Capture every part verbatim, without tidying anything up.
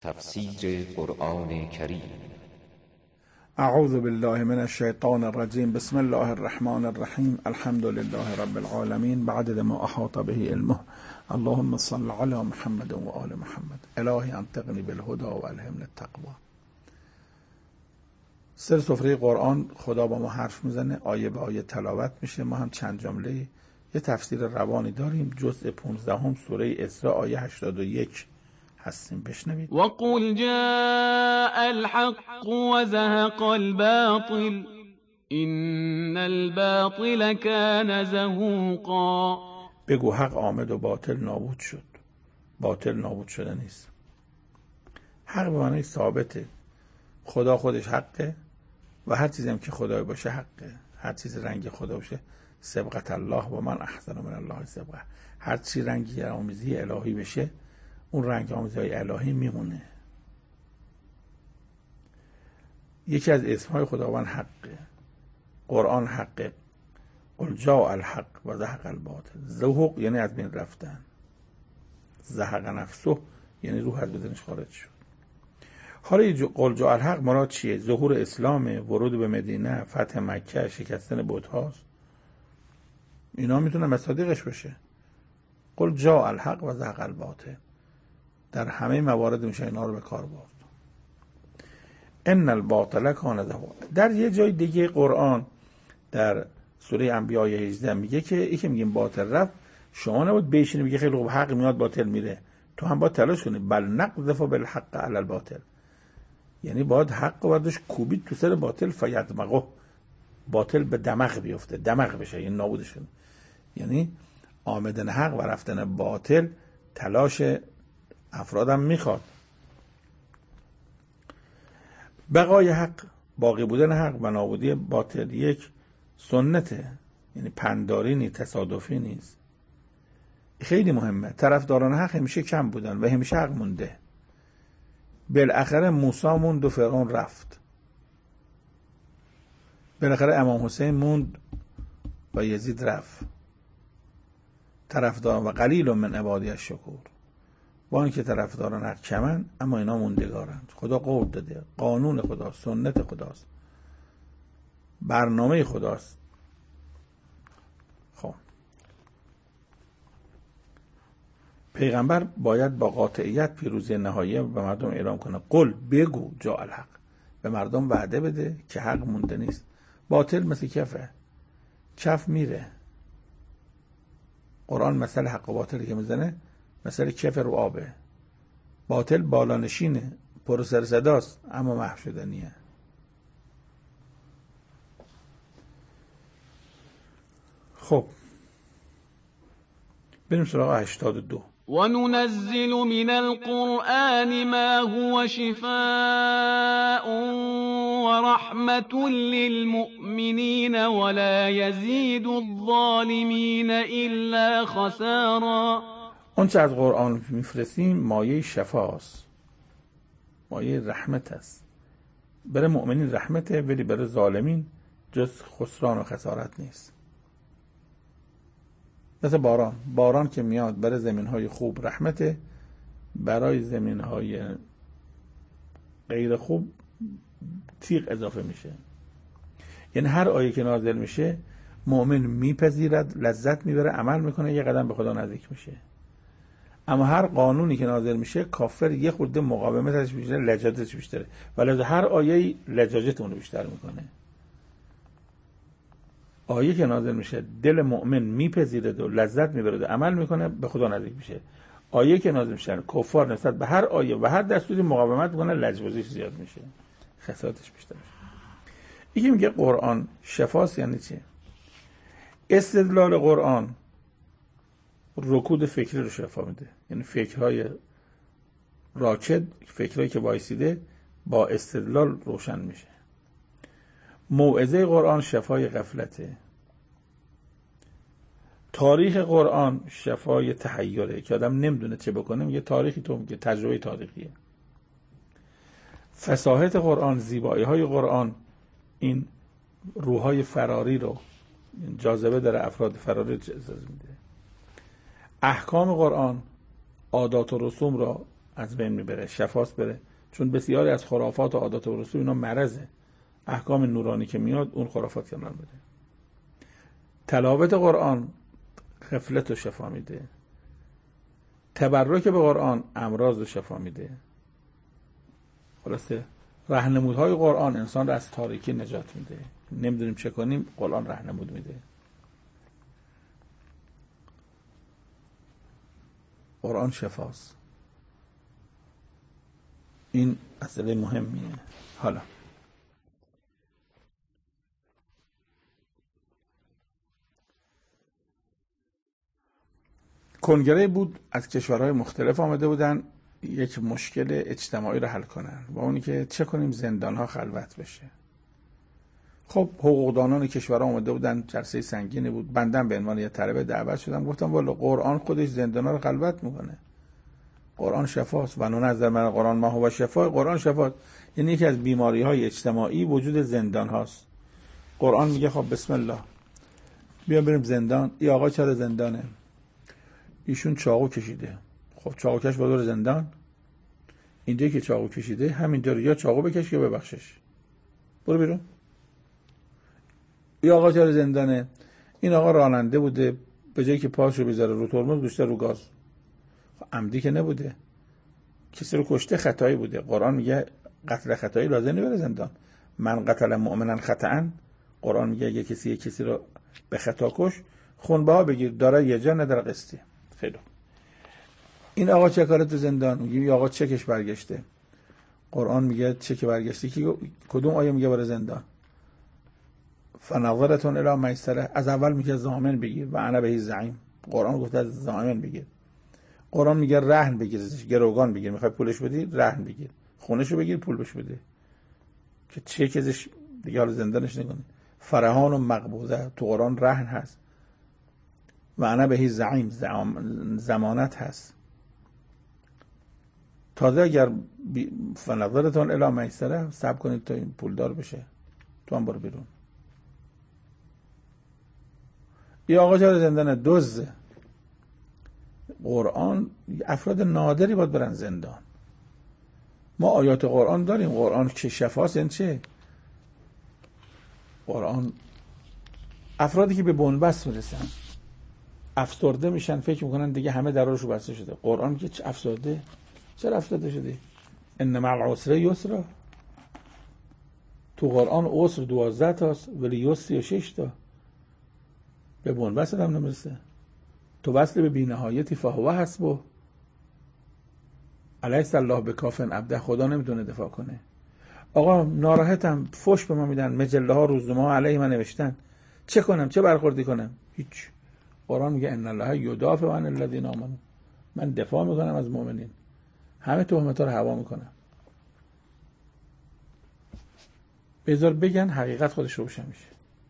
تفسیر قرآن کریم. اعوذ بالله من الشیطان الرجیم. بسم الله الرحمن الرحیم. الحمد لله رب العالمین بعدد ما احاط به علمه. اللهم صل علی محمد و آل محمد. الهی انطقنی بالهدى و الهمنی التقوی. سر سفره قرآن خدا با ما حرف میزنه، آیه به آیه تلاوت میشه. ما هم چند جمله یه تفسیر روانی داریم. جزء پانزدهم سوره اسراء آیه هشتاد و یک هستیم. بشنوید. وقل جاء الحق وزهق الباطل ان الباطل كان زهوقا. بگو حق آمد و باطل نابود شد. باطل نابود شده نیست. حق به معنی ثابته. خدا خودش حقه و هر چیزی هم که خدای باشه حقه. هر چیز رنگ خدا باشه سبقت الله و من احسن من الله سبقه. هر چی رنگی آمیزی الهی بشه اون رنگ آمیزی الهی میمونه. یکی از اسمهای خداوند حقه. قرآن حقه. قل جاء الحق و زهق الباطل. زهوق یعنی از بین رفتن. زهق نفسه یعنی روح از بدنش خارج شد. حالا قل جاء الحق مراد چیه؟ ظهور اسلام، ورود به مدینه، فتح مکه، شکستن بت‌هاست. اینا میتونه مصادیقش باشه. قل جاء الحق و زهق الباطل. در همه موارد میشه اینا رو به کار برد. ان الباطل کان زهوقا. در یه جای دیگه قرآن در سوره انبیاء هجده میگه که یکی میگیم باطل رفت، شما نباید بشینی میگه خیلی خوب حق میاد باطل میره. تو هم باید تلاش کنی. بل نقذف بالحق علی الباطل. یعنی باید حق و داش کوبید تو سر باطل فیدمغه. باطل به دماغ بیفته، دماغ بشه، یعنی نابودش کنه. یعنی آمدن حق و رفتن باطل تلاش افرادم میخواد. بقای حق، باقی بودن حق و نابودی باطل یک سنته. یعنی پنداری نیست، تصادفی نیست. خیلی مهمه. طرفداران حق همیشه کم بودن و همیشه حق مونده. بالاخره موسی موند و فرعون رفت. بالاخره امام حسین موند و یزید رفت. طرفداران و قلیل من عبادی الشکور. با اینکه طرفداران حق کمن اما اینا موندگارند. خدا قول داده. قانون خداست، سنت خداست، برنامه خداست. خب پیغمبر باید با قاطعیت پیروزی نهایی به مردم اعلام کنه. قل بگو جاء الحق. به مردم وعده بده که حق مونده نیست. باطل مثل کفه، کف میره. قرآن مثل حق و باطلی که میزنه مثل کف رو آبه. باطل بالانشینه، پر سر صداست اما محو شدنیه. خب بریم سراغ هشتاد و دو. وننزل من القرآن ما هو شفاء ورحمة للمؤمنين ولا يزيد الظالمين إلا خسارا. اون چه از قرآن میفرستیم مایه شفاست، مایه رحمت است. برای مؤمنین رحمته ولی برای ظالمین جز خسران و خسارت نیست. مثل باران. باران که میاد برای زمینهای خوب رحمته، برای زمینهای غیر خوب تیغ اضافه میشه. یعنی هر آیه که نازل میشه مؤمن میپذیرد، لذت میبره، عمل میکنه، یه قدم به خدا نزدیک میشه. اما هر قانونی که نازل میشه کافر یه خورده مقاومتش بیشتره، لجاجتش بیشتره، ولی هر آیه لجاجت اونو بیشتر میکنه. آیه که نازل میشه دل مؤمن میپذیره و لذت میبره و عمل میکنه، به خدا نزدیک میشه. آیه که نازل میشه کفار نسبت به هر آیه و هر دستوری مقاومت میکنه، لجبازیش زیاد میشه، خسارتش بیشتر میشه. یکی میگه قرآن شفاست. یعنی چی؟ استدلال قرآن رکود فکری رو شفا میده. یعنی فکرهای راکد، فکرهایی که وایسیده با استدلال روشن میشه. موعظه قرآن شفای غفلته. تاریخ قرآن شفای تحیره که آدم نمیدونه چه بکنه، میگه تاریخی تو میگه تجربه تاریخیه. فصاحت قرآن، زیبایی های قرآن این روحای فراری رو جاذبه داره، افراد فراری اجازه میده. احکام قرآن عادات و رسوم را از بین میبره، شفاست بره. چون بسیاری از خرافات و عادات و رسوم اینا مرضه. احکام نورانی که میاد اون خرافات کنار بده. تلاوت قرآن غفلت رو شفا میده. تبرک به قرآن امراض رو شفا میده. خلاصه راهنمودهای قرآن انسان رو از تاریکی نجات میده. نمیدونیم چه کنیم، قرآن راهنمود میده. قرآن شفاست. این مسئله مهمیه. حالا کنگره بود، از کشورهای مختلف آمده بودن یک مشکل اجتماعی رو حل کنن، و اونی که چه کنیم زندانها خلوت بشه. خب حقوقدانان کشورها آمده بودن، جلسه سنگینی بود. بندم به عنوان یه طلبه دعوت شدم، گفتم والا قرآن خودش زندانها رو خلوت میکنه. قرآن شفاست. و نظر من قرآن ما هو شفا. قرآن شفاست. یعنی یکی از بیماری های اجتماعی وجود زندان هاست. قرآن میگه خب بسم الله بیا بریم زندان. ای آقا چرا زندانه؟ ایشون چاقو کشیده. خب چاقو کش با دور زندان؟ اینجا که چاقو کشیده همینجا یا چاقو بکش یا ببخشش، برو بیرون. ای آقا چرا زندانه؟ این آقا راننده بوده، به جایی که پاشو بذاره رو ترمز گذاشته رو گاز. خب عمدی که نبوده، کسی رو کشته خطایی بوده. قرآن میگه قتل خطایی لازم نیست بره زندان. من قتل مؤمنا خطأ، قرآن میگه اگه کسی یک کسی رو به خطا کش، خونبه ها بگیر، داره یه جا نداره قسطی. خیلی این آقا چه کاره تو زندان؟ میگیم آقا چکش برگشته. قرآن میگه چک برگشته کی؟ کدوم آیه میگه برای زندان؟ فنظرتون الی میسره. از اول میگه ضامن بگیر و انا به زعیم. قرآن گفته از ضامن بگیر. قرآن میگه رهن بگیر، گروگان بگیر. میخوای پولش بدی رهن بگیر، خونشو بگیر پول بهش بده، که چکش دیگه حال زندانش نکنی. فرهان و مقبوضه تو قرآن رهن هست. و انا به زعیم ضمانت هست. تازه اگر فنظرتون الی میسره صبر کنید تا این پولدار بشه، تو هم برو بیرون. یا آقا چرا زندانه؟ دزده. قرآن افراد نادری باید برن زندان. ما آیات قرآن داریم. قرآن که شفاست یعنی چه؟ قرآن افرادی که به بنبست میرسن، افسرده میشن، فکر میکنن دیگه همه دراشو بسته شده. قرآن که چه افسرده؟ چرا افسرده شدی؟ ان مع العسر یسرا. تو قرآن عسر دوازده تاست ولی یسر یا شش تا. به بنبست هم نمیرسه. تو وصل به بی‌نهایتی فهو حسبه. الیس الله بکافٍ عبده. خدا نمیتونه دفاع کنه. آقا ناراحتم، فوش به ما میدن، مجله ها روزنامه ها علیه من نوشتن، چه کنم؟ چه برخوردی کنم؟ هیچ. قرآن میگه ان الله یدافع عن الذین آمنوا. من دفاع میکنم از مؤمنین. همه تهمت‌ها رو هوا میکنم. بذار بگن حقیقت خودش روشن میشه.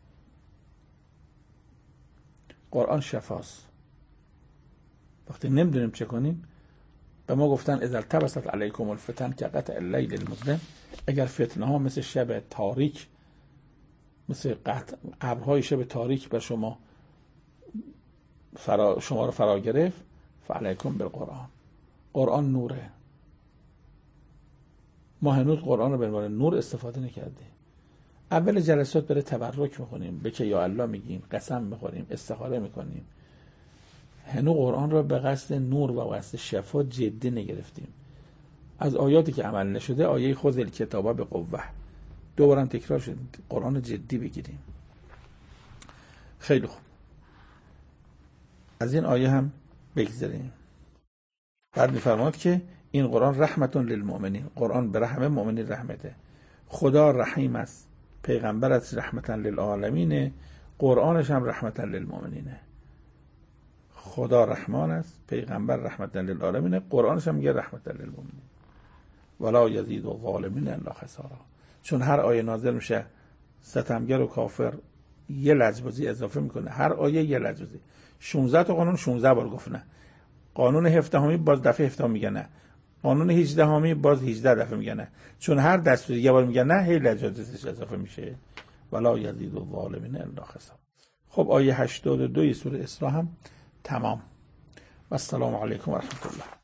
قرآن شفاست. وقتی نمیدونیم چه کنیم، به ما گفتن اذا التبست علیکم الفتن کقطع اللیل المظلم. اگر فتنه ها مثل شب تاریک، مثل قطع ابرهای شب تاریک بر شما فرا شما رو فرا گرفت، فعلیکم بالقرآن. قرآن نوره. ما هنوز قرآن رو به عنوان نور استفاده نکردیم. اول جلسات بره تبرک میکنیم، به که یا الله میگیم، قسم میخوریم، استخاره میکنیم. هنوز قرآن را به قصد نور و قصد شفا جدی نگرفتیم. از آیاتی که عمل نشده آیه خذ الکتاب به قوه دوباره تکرار شد. قرآن جدی بگیریم. خیلی خوب. از این آیه هم بگذریم. بعد میفرماد که این قرآن رحمتون للمؤمنین. قرآن به همه مؤمنین رحمته. خدا رحیم است، پیغمبرش رحمتا للعالمین، قرآنش هم رحمتا للمؤمنینه. خدا رحمان است، پیغمبر رحمتا للعالمین، قرآنش هم میگه رحمتا للمؤمنین. ولا یزید الظالمین الا خسارا. چون هر آیه نازل میشه ستمگر و کافر یه لجبازی اضافه میکنه. هر آیه یه لجبازی. شانزده تا قانون شانزده بار گفت نه. قانون هفدهمی باز دفعه هفدهم میگه نه. قانون هجدهمی باز هجده دفعه میگه نه. چون هر دستور یه بار میگه نه، هی لجبازیش اضافه میشه. ولا یزید الظالمین الا خسارا. خب آیه هشتاد و دو سوره اسراء هم تمام. و السلام علیکم و رحمت الله.